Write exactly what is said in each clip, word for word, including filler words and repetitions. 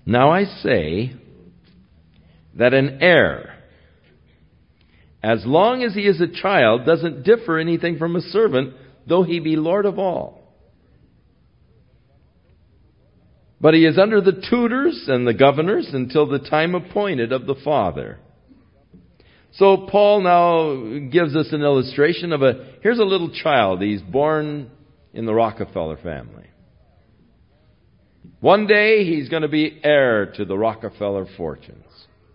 Now I say that an heir, as long as he is a child, doesn't differ anything from a servant, though he be Lord of all. But he is under the tutors and the governors until the time appointed of the father. So Paul now gives us an illustration of a, here's a little child. He's born in the Rockefeller family. One day he's going to be heir to the Rockefeller fortunes.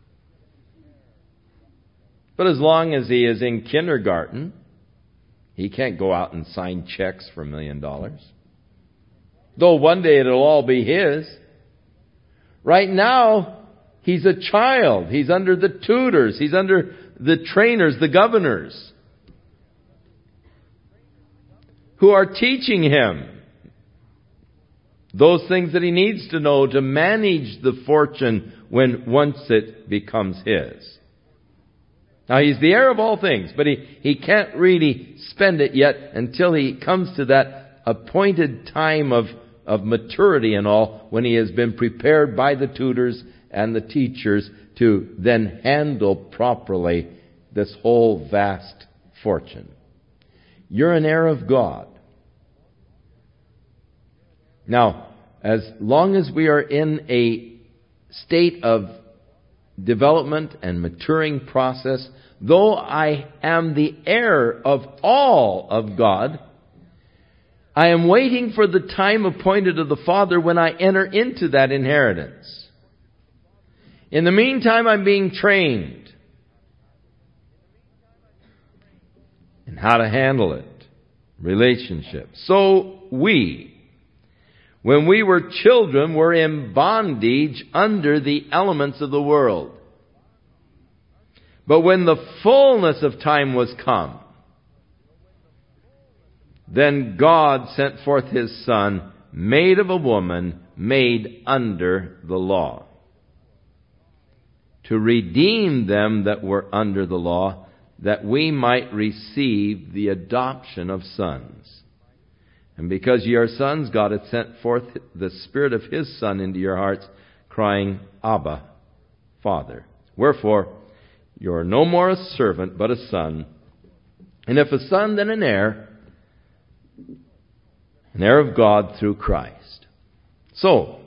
But as long as he is in kindergarten, he can't go out and sign checks for a million dollars. Though one day it'll all be his. Right now, he's a child. He's under the tutors. He's under the trainers, the governors, who are teaching him those things that he needs to know to manage the fortune when once it becomes his. Now, he's the heir of all things, but he, he can't really spend it yet until he comes to that appointed time of, of maturity and all, when he has been prepared by the tutors and the teachers to then handle properly this whole vast fortune. You're an heir of God. Now, as long as we are in a state of development and maturing process, though I am the heir of all of God, I am waiting for the time appointed of the Father when I enter into that inheritance. In the meantime, I'm being trained in how to handle it. Relationships. So we, when we were children, were in bondage under the elements of the world. But when the fullness of time was come, then God sent forth His Son, made of a woman, made under the law, to redeem them that were under the law, that we might receive the adoption of sons. And because ye are sons, God hath sent forth the Spirit of His Son into your hearts, crying, Abba, Father. Wherefore, you are no more a servant, but a son. And if a son, then an heir, an heir of God through Christ. So,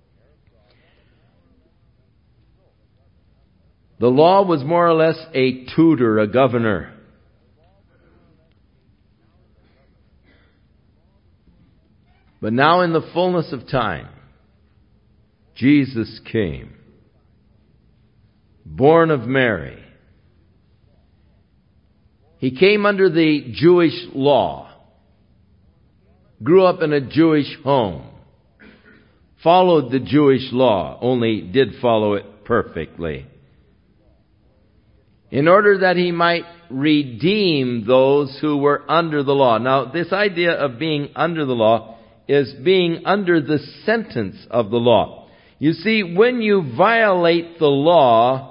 the law was more or less a tutor, a governor. But now in the fullness of time, Jesus came, born of Mary. He came under the Jewish law, grew up in a Jewish home, followed the Jewish law, only did follow it perfectly, in order that He might redeem those who were under the law. Now, this idea of being under the law is being under the sentence of the law. You see, when you violate the law,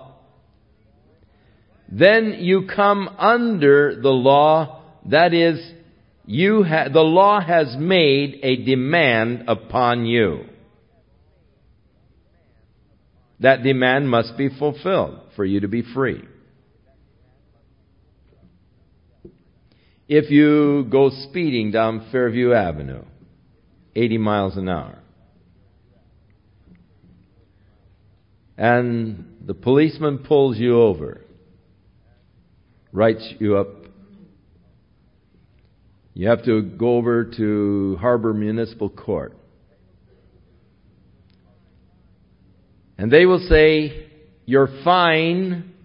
then you come under the law. That is, you ha- the law has made a demand upon you. That demand must be fulfilled for you to be free. If you go speeding down Fairview Avenue, eighty miles an hour, and the policeman pulls you over, writes you up, you have to go over to Harbor Municipal Court. And they will say, your fine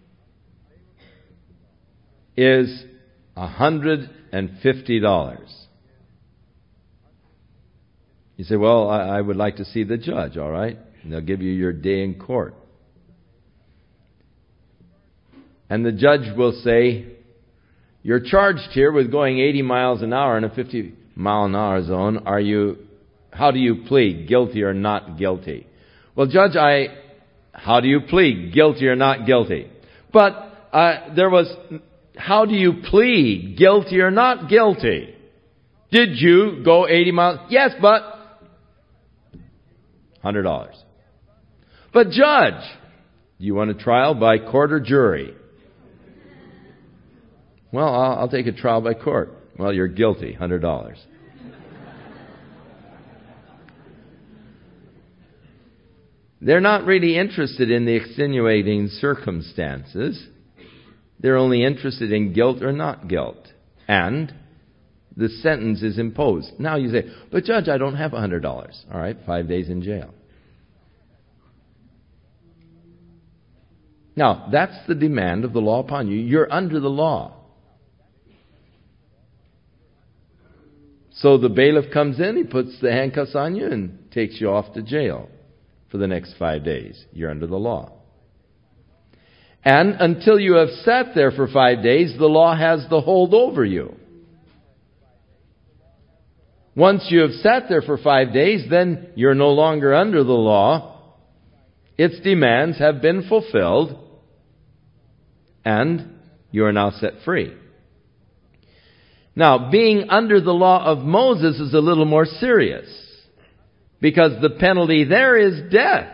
is one hundred fifty dollars. You say, well, I, I would like to see the judge, all right? And they'll give you your day in court. And the judge will say, you're charged here with going eighty miles an hour in a fifty mile an hour zone. Are you, how do you plead? Guilty or not guilty? Well, Judge, I, how do you plead? Guilty or not guilty? But, uh, there was, how do you plead? Guilty or not guilty? Did you go eighty miles? Yes, but one hundred dollars. But judge, do you want a trial by court or jury? Well, I'll, I'll take a trial by court. Well, you're guilty, one hundred dollars. They're not really interested in the extenuating circumstances. They're only interested in guilt or not guilt. And the sentence is imposed. Now you say, but judge, I don't have one hundred dollars. All right, five days in jail. Now, that's the demand of the law upon you. You're under the law. So the bailiff comes in, he puts the handcuffs on you and takes you off to jail for the next five days. You're under the law. And until you have sat there for five days, the law has the hold over you. Once you have sat there for five days, then you're no longer under the law. Its demands have been fulfilled, and you are now set free. Now, being under the law of Moses is a little more serious, because the penalty there is death.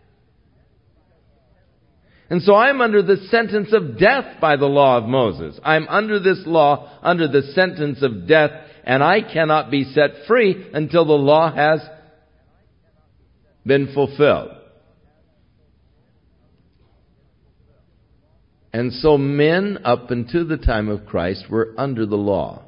And so I'm under the sentence of death by the law of Moses. I'm under this law, under the sentence of death, and I cannot be set free until the law has been fulfilled. And so men, up until the time of Christ, were under the law,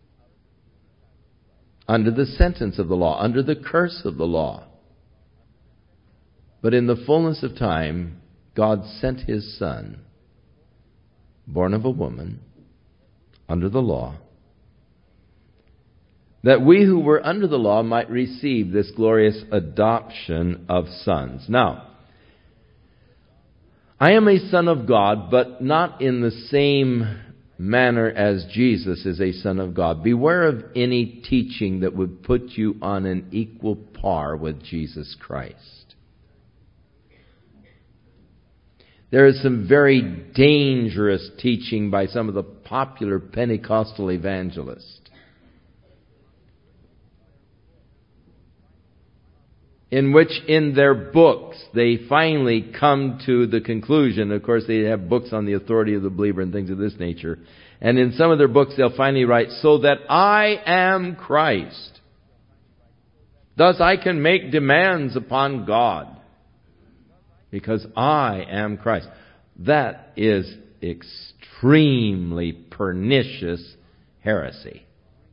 under the sentence of the law, under the curse of the law. But in the fullness of time, God sent His Son, born of a woman, under the law, that we who were under the law might receive this glorious adoption of sons. Now, I am a son of God, but not in the same manner as Jesus is a son of God. Beware of any teaching that would put you on an equal par with Jesus Christ. There is some very dangerous teaching by some of the popular Pentecostal evangelists, in which in their books they finally come to the conclusion. Of course, they have books on the authority of the believer and things of this nature. And in some of their books they'll finally write, so that I am Christ. Thus I can make demands upon God, because I am Christ. That is extremely pernicious heresy.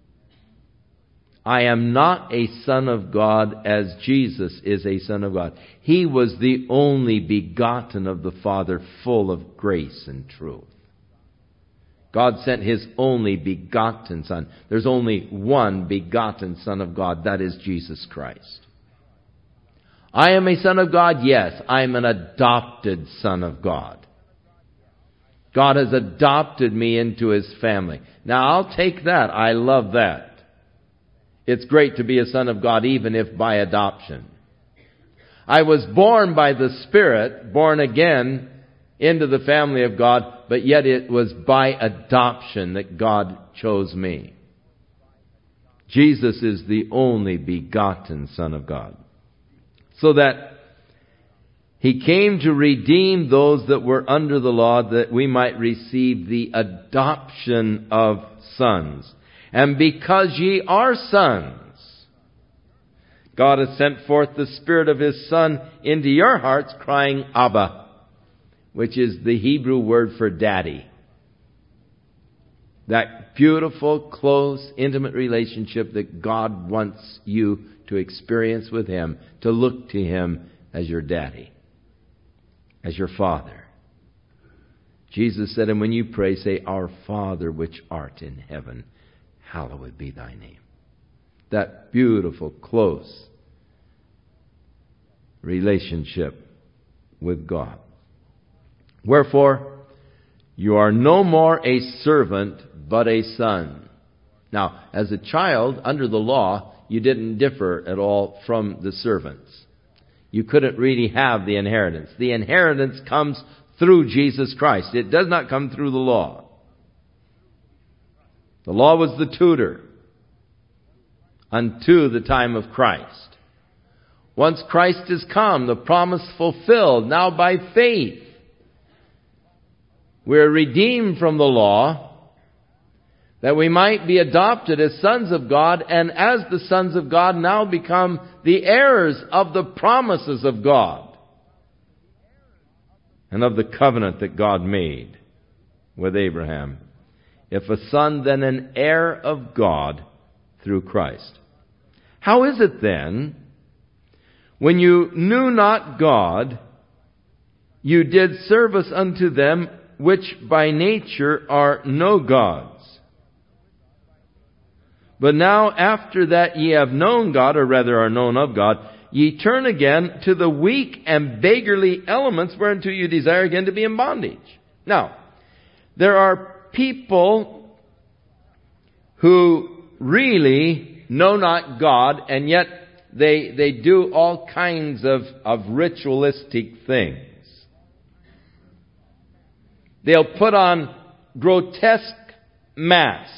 I am not a son of God as Jesus is a son of God. He was the only begotten of the Father, full of grace and truth. God sent His only begotten Son. There's only one begotten Son of God. That is Jesus Christ. I am a son of God? Yes, I am an adopted son of God. God has adopted me into His family. Now, I'll take that. I love that. It's great to be a son of God, even if by adoption. I was born by the Spirit, born again into the family of God, but yet it was by adoption that God chose me. Jesus is the only begotten Son of God. So that He came to redeem those that were under the law, that we might receive the adoption of sons. And because ye are sons, God has sent forth the Spirit of His Son into your hearts, crying, Abba, which is the Hebrew word for daddy. That beautiful, close, intimate relationship that God wants you to experience with Him, to look to Him as your daddy, as your Father. Jesus said, and when you pray, say, Our Father which art in heaven, hallowed be thy name. That beautiful, close relationship with God. Wherefore, you are no more a servant, but a son. Now, as a child, under the law, you didn't differ at all from the servants. You couldn't really have the inheritance. The inheritance comes through Jesus Christ. It does not come through the law. The law was the tutor unto the time of Christ. Once Christ is come, the promise fulfilled, now by faith, we're redeemed from the law, that we might be adopted as sons of God, and as the sons of God now become the heirs of the promises of God and of the covenant that God made with Abraham. If a son, then an heir of God through Christ. How is it then, when you knew not God, you did service unto them which by nature are no gods? But now after that ye have known God, or rather are known of God, ye turn again to the weak and beggarly elements whereunto you desire again to be in bondage. Now, there are people who really know not God, and yet they they do all kinds of, of ritualistic things. They'll put on grotesque masks.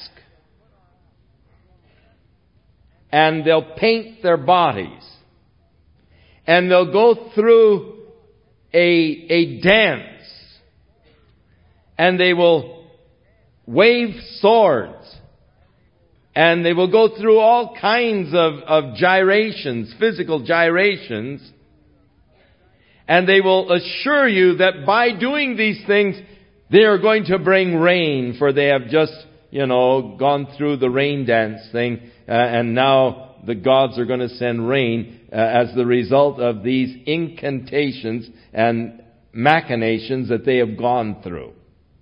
And they'll paint their bodies. And they'll go through a, a dance. And they will wave swords. And they will go through all kinds of, of gyrations, physical gyrations. And they will assure you that by doing these things, they are going to bring rain, for they have just, you know, gone through the rain dance thing. Uh, and now the gods are going to send rain uh, as the result of these incantations and machinations that they have gone through.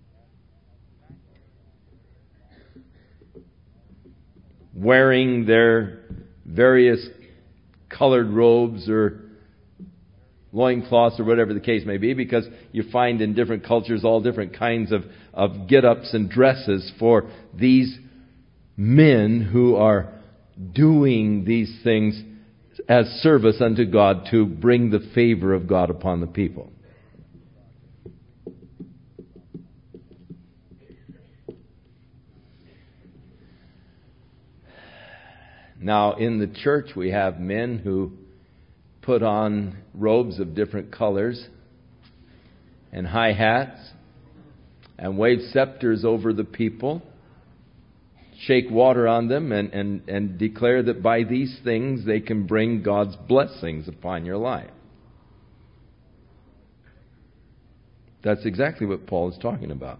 Wearing their various colored robes or loincloths or whatever the case may be, because you find in different cultures all different kinds of, of get-ups and dresses for these men who are doing these things as service unto God to bring the favor of God upon the people. Now, in the church we have men who put on robes of different colors and high hats and wave scepters over the people, shake water on them, and, and, and declare that by these things they can bring God's blessings upon your life. That's exactly what Paul is talking about.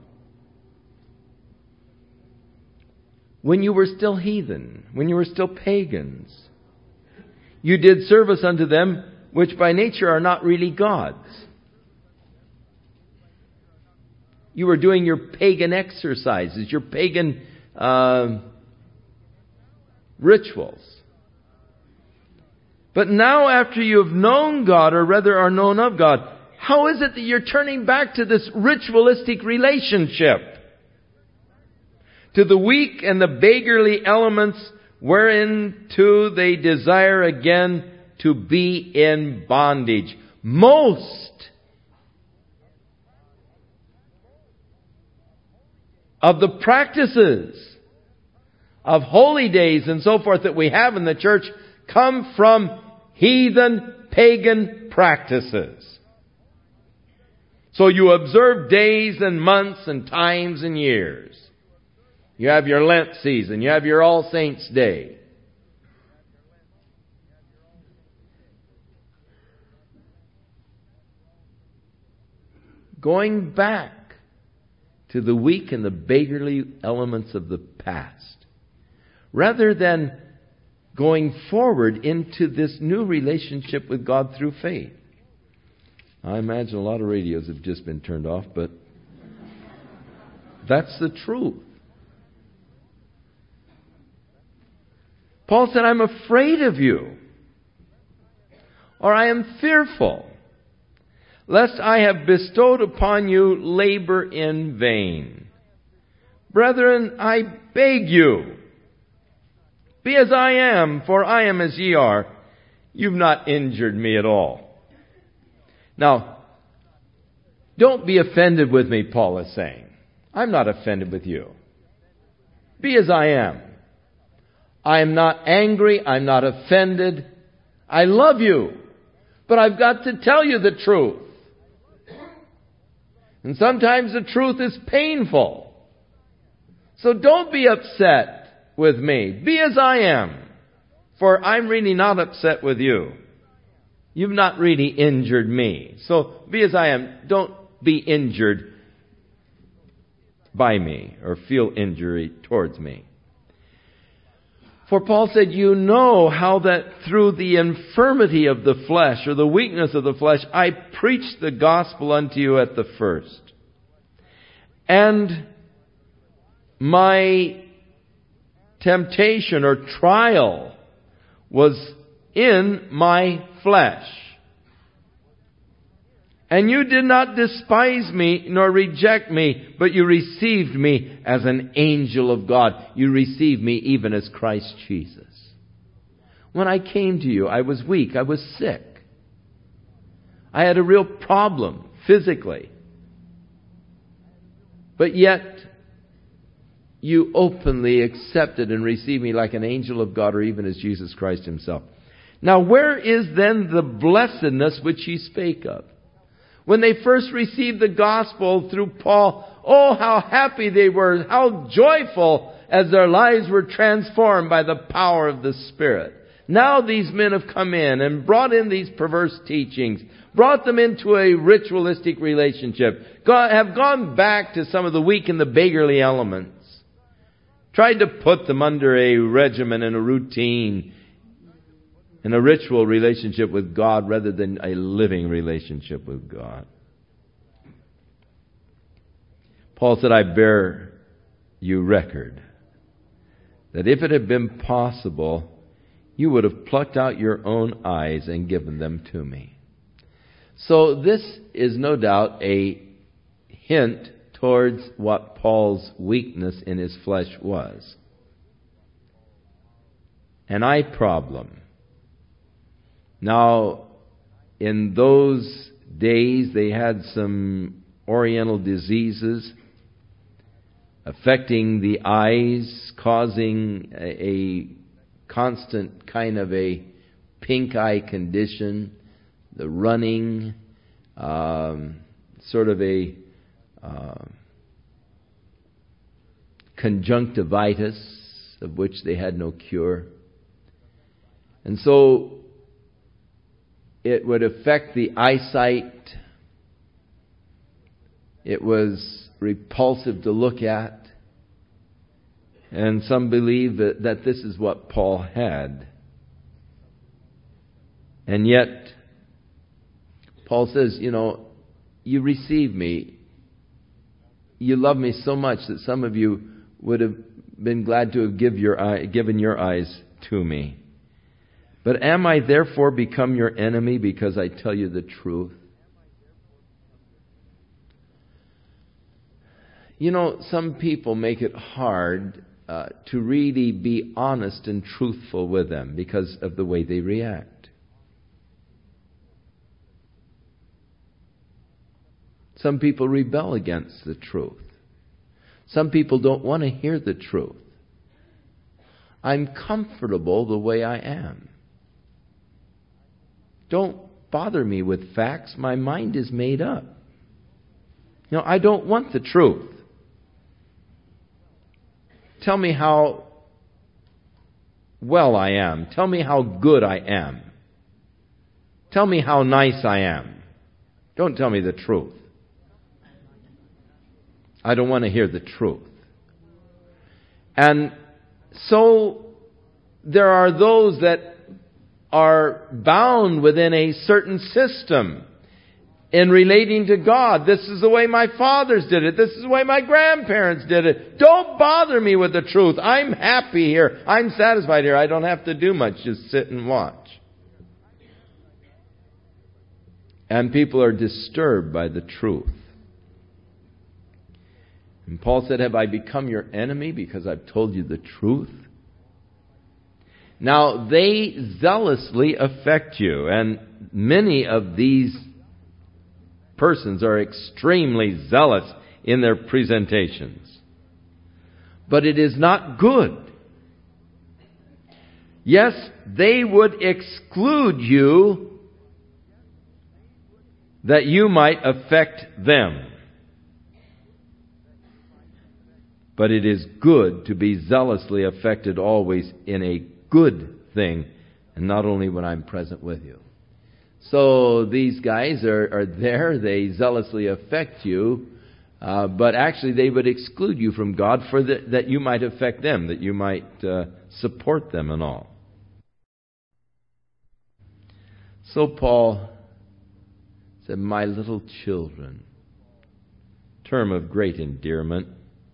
When you were still heathen, when you were still pagans, you did service unto them which by nature are not really gods. You were doing your pagan exercises, your pagan Uh, rituals. But now after you have known God, or rather are known of God, how is it that you're turning back to this ritualistic relationship? To the weak and the beggarly elements whereunto they desire again to be in bondage. Most of the practices of holy days and so forth that we have in the church come from heathen, pagan practices. So you observe days and months and times and years. You have your Lent season. You have your All Saints' Day. Going back to the weak and the beggarly elements of the past, rather than going forward into this new relationship with God through faith. I imagine a lot of radios have just been turned off, but that's the truth. Paul said, I'm afraid of you, or I am fearful, lest I have bestowed upon you labor in vain. Brethren, I beg you, be as I am, for I am as ye are. You've not injured me at all. Now, don't be offended with me, Paul is saying. I'm not offended with you. Be as I am. I am not angry. I'm not offended. I love you. But I've got to tell you the truth. And sometimes the truth is painful. So don't be upset with me. Be as I am. For I'm really not upset with you. You've not really injured me. So be as I am. Don't be injured by me or feel injury towards me. For Paul said, you know how that through the infirmity of the flesh or the weakness of the flesh, I preached the gospel unto you at the first. And my temptation or trial was in my flesh. And you did not despise me nor reject me, but you received me as an angel of God. You received me even as Christ Jesus. When I came to you, I was weak. I was sick. I had a real problem physically. But yet, you openly accepted and received me like an angel of God or even as Jesus Christ Himself. Now, where is then the blessedness which He spake of? When they first received the gospel through Paul, oh, how happy they were, how joyful as their lives were transformed by the power of the Spirit. Now these men have come in and brought in these perverse teachings, brought them into a ritualistic relationship, have gone back to some of the weak and the beggarly elements, tried to put them under a regimen and a routine in a ritual relationship with God rather than a living relationship with God. Paul said, I bear you record that if it had been possible, you would have plucked out your own eyes and given them to me. So this is no doubt a hint towards what Paul's weakness in his flesh was. An eye problem. Now, in those days, they had some oriental diseases affecting the eyes, causing a, a constant kind of a pink eye condition, the running, um, sort of a uh, conjunctivitis of which they had no cure. And so it would affect the eyesight. It was repulsive to look at. And some believe that, that this is what Paul had. And yet, Paul says, you know, you receive me. You love me so much that some of you would have been glad to have give your eye, given your eyes to me. But am I therefore become your enemy because I tell you the truth? You know, some people make it hard uh, to really be honest and truthful with them because of the way they react. Some people rebel against the truth. Some people don't want to hear the truth. I'm comfortable the way I am. Don't bother me with facts. My mind is made up. You know, I don't want the truth. Tell me how well I am. Tell me how good I am. Tell me how nice I am. Don't tell me the truth. I don't want to hear the truth. And so there are those that are bound within a certain system in relating to God. This is the way my fathers did it. This is the way my grandparents did it. Don't bother me with the truth. I'm happy here. I'm satisfied here. I don't have to do much. Just sit and watch. And people are disturbed by the truth. And Paul said, have I become your enemy because I've told you the truth? Now, they zealously affect you, and many of these persons are extremely zealous in their presentations. But it is not good. Yes, they would exclude you that you might affect them. But it is good to be zealously affected always in a good thing, and not only when I'm present with you. So these guys are, are there, they zealously affect you, uh, but actually they would exclude you from God for the, that you might affect them, that you might uh, support them and all. So Paul said, my little children, term of great endearment,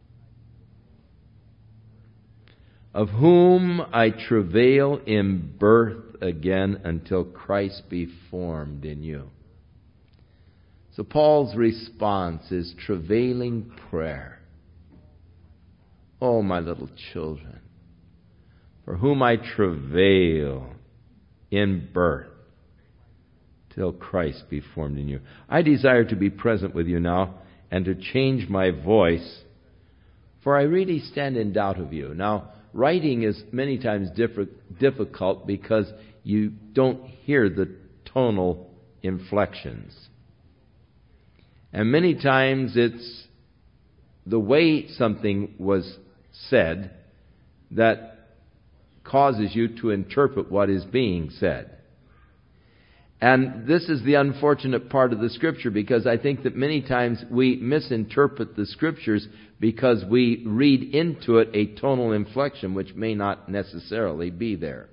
of whom I travail in birth again until Christ be formed in you. So Paul's response is travailing prayer. Oh, my little children, for whom I travail in birth till Christ be formed in you. I desire to be present with you now and to change my voice, for I really stand in doubt of you. Now, writing is many times difficult because you don't hear the tonal inflections. And many times it's the way something was said that causes you to interpret what is being said. And this is the unfortunate part of the Scripture, because I think that many times we misinterpret the Scriptures because we read into it a tonal inflection which may not necessarily be there.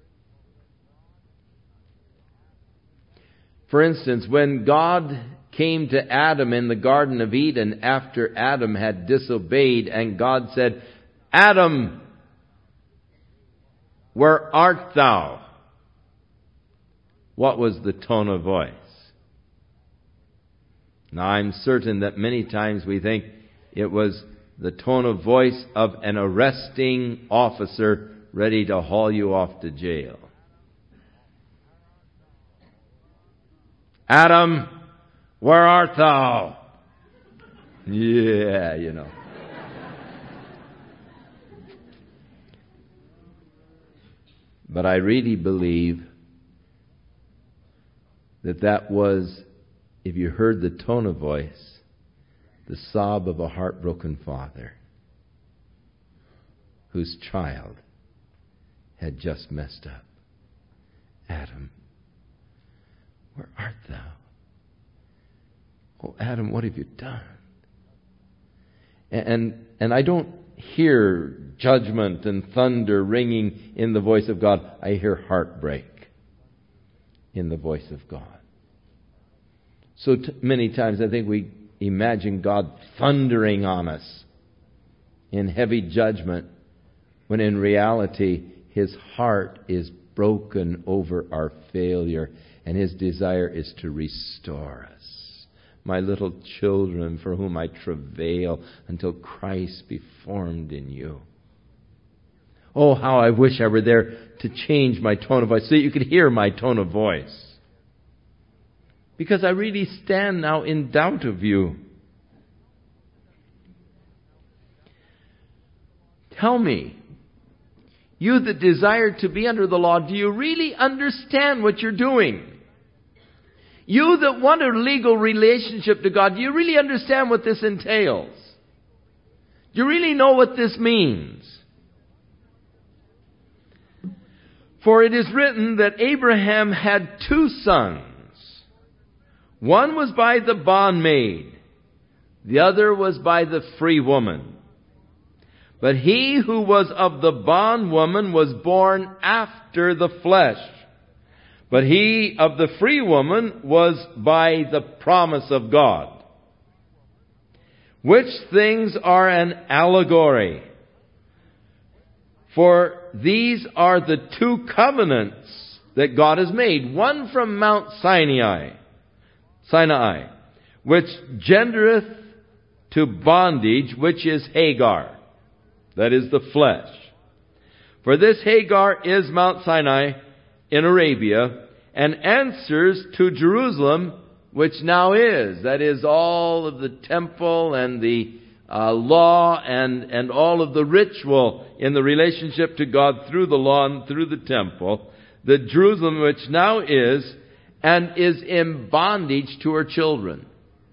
For instance, when God came to Adam in the Garden of Eden after Adam had disobeyed, and God said, Adam, where art thou? What was the tone of voice? Now, I'm certain that many times we think it was the tone of voice of an arresting officer ready to haul you off to jail. Adam, where art thou? Yeah, you know. But I really believe that that was, if you heard the tone of voice, the sob of a heartbroken father whose child had just messed up. Adam, where art thou? Oh, Adam, what have you done? And, and, and I don't hear judgment and thunder ringing in the voice of God. I hear heartbreak in the voice of God. So t- many times I think we imagine God thundering on us in heavy judgment, when in reality His heart is broken over our failure, and His desire is to restore us. My little children, for whom I travail until Christ be formed in you. Oh, how I wish I were there to change my tone of voice so that you could hear my tone of voice. Because I really stand now in doubt of you. Tell me, you that desire to be under the law, do you really understand what you're doing? You that want a legal relationship to God, do you really understand what this entails? Do you really know what this means? For it is written that Abraham had two sons. One was by the bondmaid, the other was by the free woman. But he who was of the bondwoman was born after the flesh. But he of the free woman was by the promise of God. Which things are an allegory? For these are the two covenants that God has made. One from Mount Sinai, Sinai, which gendereth to bondage, which is Hagar. That is the flesh. For this Hagar is Mount Sinai in Arabia, and answers to Jerusalem, which now is. That is all of the temple and the uh, law and, and all of the ritual in the relationship to God through the law and through the temple. The Jerusalem which now is, and is in bondage to her children.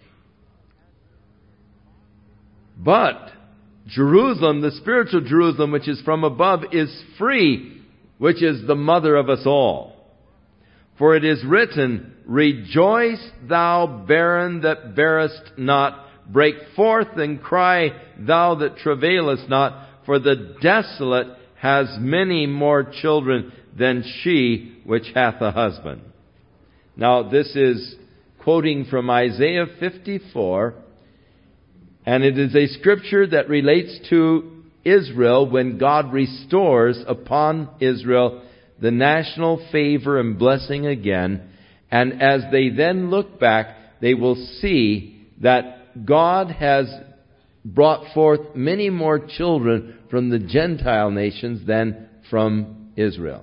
But Jerusalem, the spiritual Jerusalem, which is from above, is free, which is the mother of us all. For it is written, Rejoice, thou barren that bearest not. Break forth and cry, thou that travailest not. For the desolate has many more children than she which hath a husband. Now, this is quoting from Isaiah fifty-four. And it is a scripture that relates to Israel when God restores upon Israel the national favor and blessing again. And as they then look back, they will see that God has brought forth many more children from the Gentile nations than from Israel.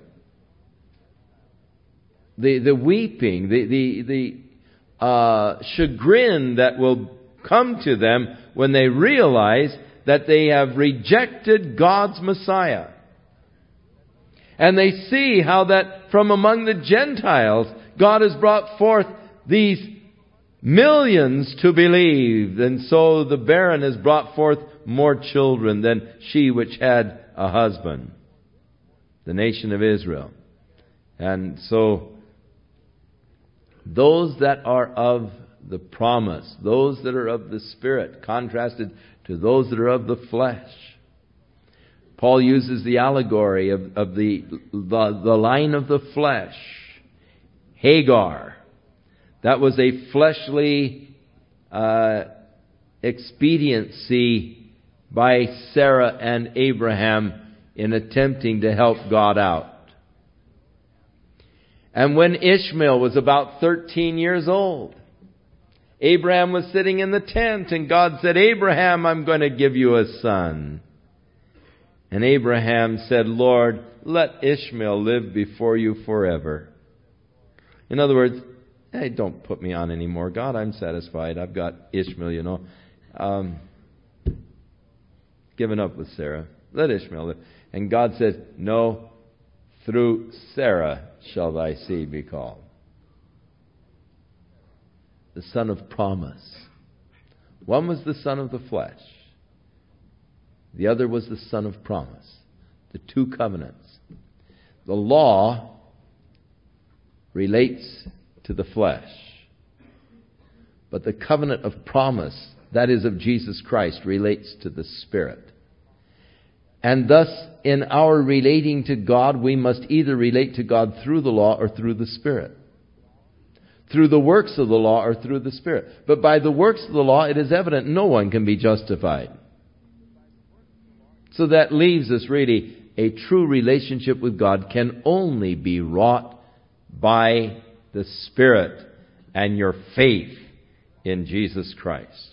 The the weeping, the the, the uh, chagrin that will come to them when they realize that they have rejected God's Messiah. And they see how that from among the Gentiles, God has brought forth these millions to believe. And so the barren has brought forth more children than she which had a husband. The nation of Israel. And so those that are of the promise, those that are of the Spirit, contrasted to those that are of the flesh. Paul uses the allegory of, of the, the, the line of the flesh. Hagar. That was a fleshly uh, expediency by Sarah and Abraham in attempting to help God out. And when Ishmael was about thirteen years old, Abraham was sitting in the tent and God said, Abraham, I'm going to give you a son. And Abraham said, Lord, let Ishmael live before you forever. In other words, hey, don't put me on anymore, God. I'm satisfied. I've got Ishmael, you know. Um, given up with Sarah. Let Ishmael live. And God says, no, through Sarah shall thy seed be called. The son of promise. One was the son of the flesh. The other was the son of promise. The two covenants. The law relates to the flesh. But the covenant of promise, that is of Jesus Christ, relates to the Spirit. And thus, in our relating to God, we must either relate to God through the law or through the Spirit. Through the works of the law or through the Spirit. But by the works of the law, it is evident no one can be justified. So that leaves us really, a true relationship with God can only be wrought by the Spirit and your faith in Jesus Christ.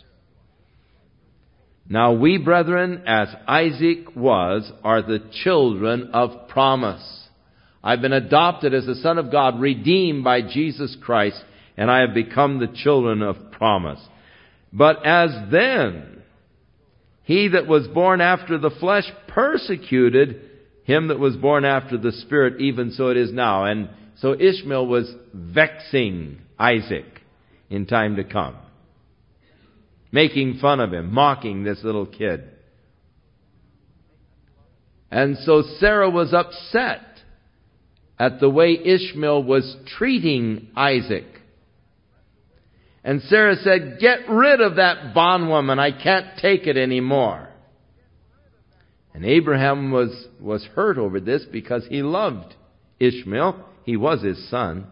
Now we, brethren, as Isaac was, are the children of promise. I've been adopted as the Son of God, redeemed by Jesus Christ, and I have become the children of promise. But as then, he that was born after the flesh persecuted him that was born after the Spirit, even so it is now. And so Ishmael was vexing Isaac in time to come. Making fun of him, mocking this little kid. And so Sarah was upset at the way Ishmael was treating Isaac. And Sarah said, get rid of that bondwoman. I can't take it anymore. And Abraham was, was hurt over this because he loved Ishmael. He was his son.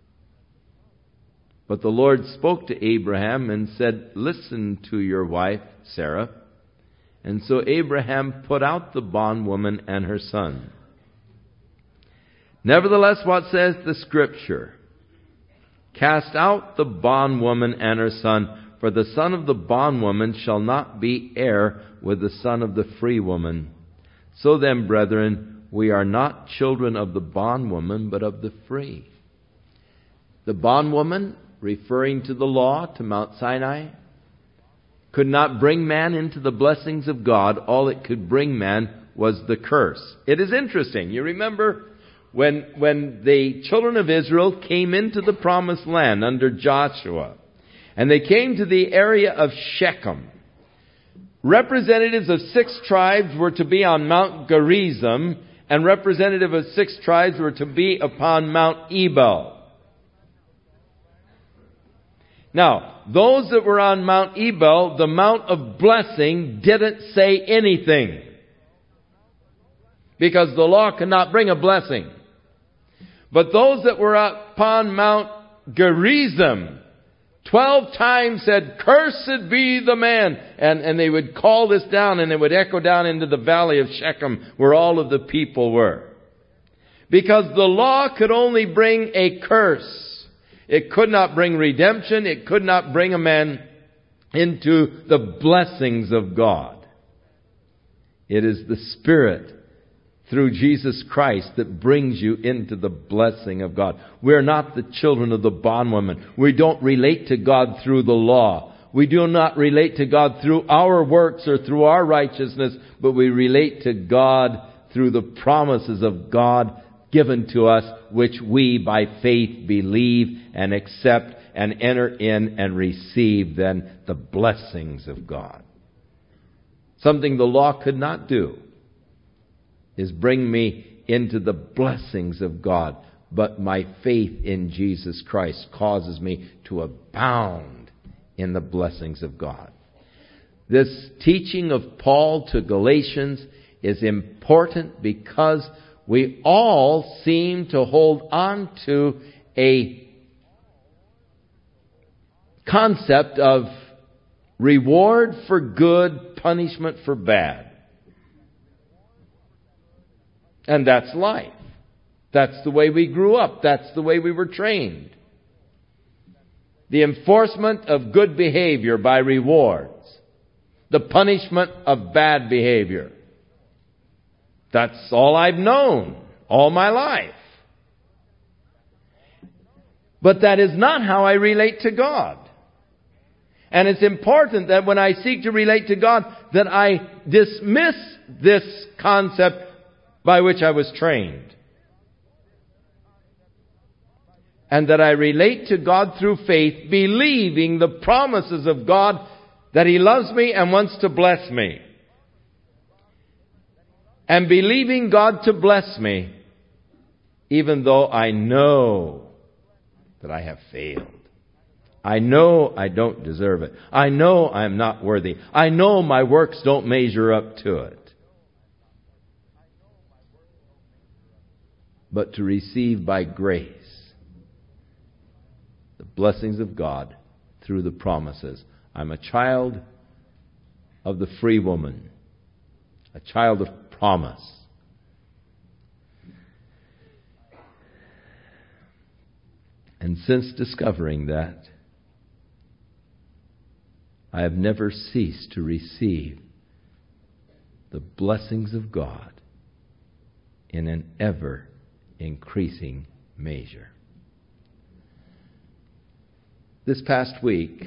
But the Lord spoke to Abraham and said, listen to your wife, Sarah. And so Abraham put out the bondwoman and her son. Nevertheless, what says the Scripture? Cast out the bondwoman and her son, for the son of the bondwoman shall not be heir with the son of the free woman. So then, brethren, we are not children of the bondwoman, but of the free. The bondwoman, referring to the law, to Mount Sinai, could not bring man into the blessings of God. All it could bring man was the curse. It is interesting. You remember when, when the children of Israel came into the promised land under Joshua, and they came to the area of Shechem, representatives of six tribes were to be on Mount Gerizim, and representatives of six tribes were to be upon Mount Ebal. Now, those that were on Mount Ebal, the Mount of Blessing didn't say anything, because the law could not bring a blessing. But those that were upon Mount Gerizim, twelve times said, "Cursed be the man." And, and they would call this down, and it would echo down into the valley of Shechem, where all of the people were. Because the law could only bring a curse. It could not bring redemption. It could not bring a man into the blessings of God. It is the Spirit through Jesus Christ that brings you into the blessing of God. We're not the children of the bondwoman. We don't relate to God through the law. We do not relate to God through our works or through our righteousness, but we relate to God through the promises of God given to us, which we by faith believe and accept and enter in and receive then the blessings of God. Something the law could not do is bring me into the blessings of God. But my faith in Jesus Christ causes me to abound in the blessings of God. This teaching of Paul to Galatians is important because we all seem to hold on to a concept of reward for good, punishment for bad. And that's life. That's the way we grew up. That's the way we were trained. The enforcement of good behavior by rewards. The punishment of bad behavior. That's all I've known all my life. But that is not how I relate to God. And it's important that when I seek to relate to God, that I dismiss this concept by which I was trained. And that I relate to God through faith, believing the promises of God that He loves me and wants to bless me. And believing God to bless me, even though I know that I have failed. I know I don't deserve it. I know I'm not worthy. I know my works don't measure up to it. But to receive by grace the blessings of God through the promises. I'm a child of the free woman, a child of promise. And since discovering that, I have never ceased to receive the blessings of God in an ever increasing measure. This past week,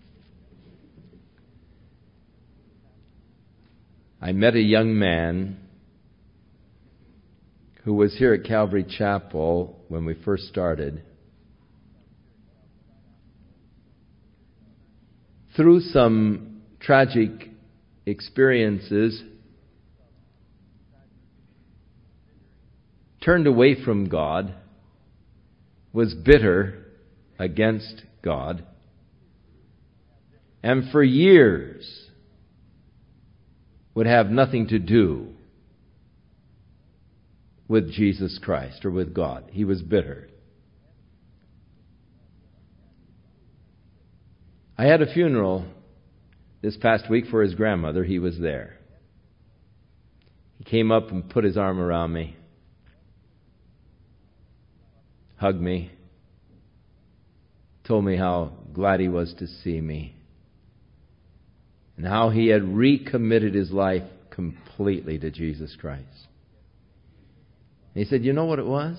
I met a young man who was here at Calvary Chapel when we first started. Through some tragic experiences, turned away from God, was bitter against God, and for years would have nothing to do with Jesus Christ or with God. He was bitter. I had a funeral this past week for his grandmother. He was there. He came up and put his arm around me, hugged me, told me how glad he was to see me, and how he had recommitted his life completely to Jesus Christ. And he said, "You know what it was?"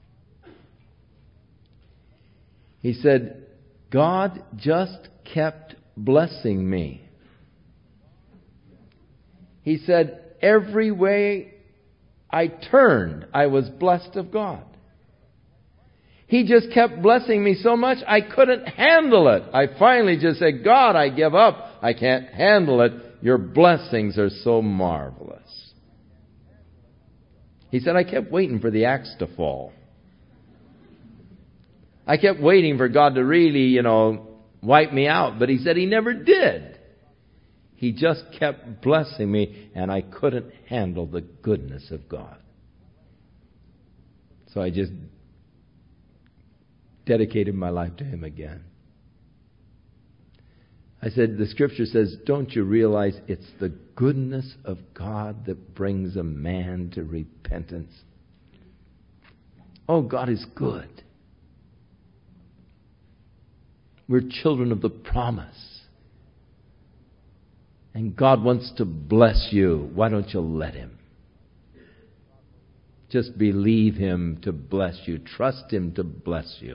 He said, "God just kept blessing me." He said, "Every way I turned. I was blessed of God. He just kept blessing me so much I couldn't handle it. I finally just said, God, I give up. I can't handle it. Your blessings are so marvelous. He said, I kept waiting for the axe to fall. I kept waiting for God to really, you know, wipe me out. But He said He never did. He just kept blessing me, and I couldn't handle the goodness of God. So I just dedicated my life to Him again. I said, the Scripture says, don't you realize it's the goodness of God that brings a man to repentance? Oh, God is good. We're children of the promise. And God wants to bless you. Why don't you let Him? Just believe Him to bless you. Trust Him to bless you.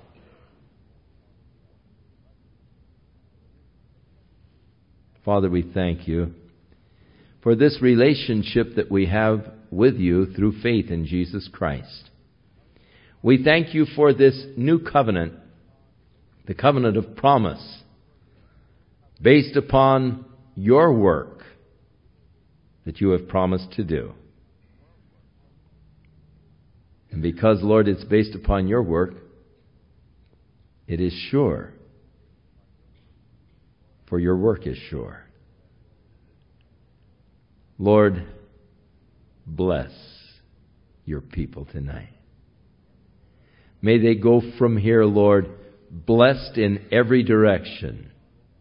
Father, we thank You for this relationship that we have with You through faith in Jesus Christ. We thank You for this new covenant, the covenant of promise, based upon Your work that You have promised to do. And because, Lord, it's based upon Your work, it is sure. For Your work is sure. Lord, bless Your people tonight. May they go from here, Lord, blessed in every direction,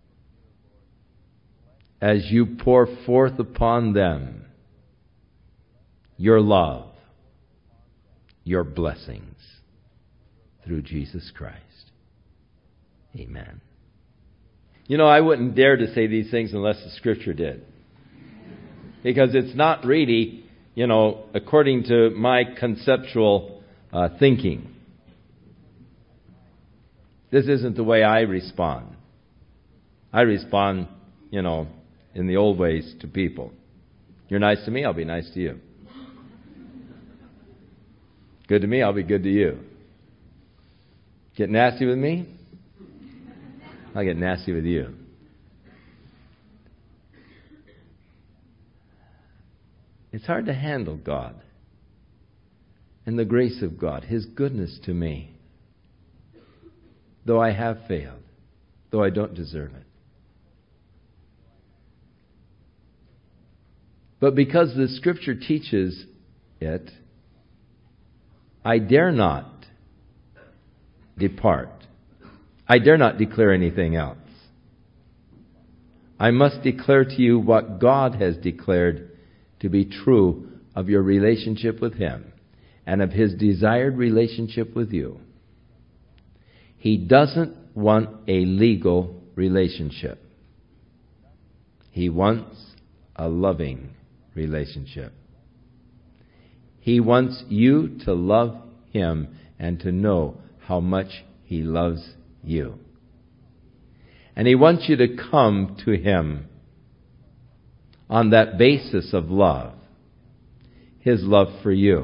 as You pour forth upon them Your love, Your blessings, through Jesus Christ. Amen. You know, I wouldn't dare to say these things unless the Scripture did. Because it's not really, you know, according to my conceptual uh, thinking. This isn't the way I respond. I respond, you know, in the old ways to people. You're nice to me, I'll be nice to you. Good to me, I'll be good to you. Get nasty with me, I'll get nasty with you. It's hard to handle God and the grace of God, His goodness to me, though I have failed, though I don't deserve it. But because the Scripture teaches it, I dare not depart. I dare not declare anything else. I must declare to you what God has declared to be true of your relationship with Him and of His desired relationship with you. He doesn't want a legal relationship. He wants a loving relationship. He wants you to love Him and to know how much He loves you. And He wants you to come to Him on that basis of love, His love for you.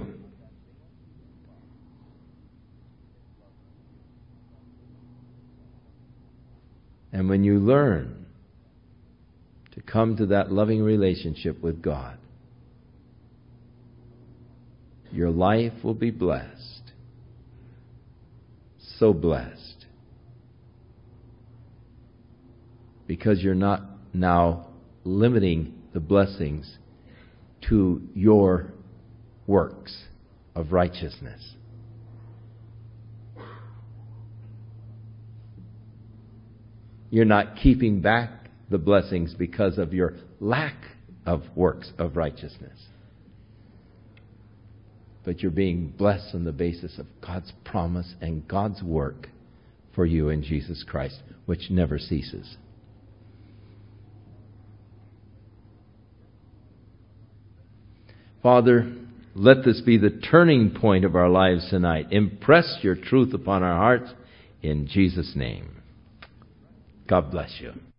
And when you learn to come to that loving relationship with God, your life will be blessed. So blessed. Because you're not now limiting the blessings to your works of righteousness. You're not keeping back the blessings because of your lack of works of righteousness. But you're being blessed on the basis of God's promise and God's work for you in Jesus Christ, which never ceases. Father, let this be the turning point of our lives tonight. Impress Your truth upon our hearts in Jesus' name. God bless you.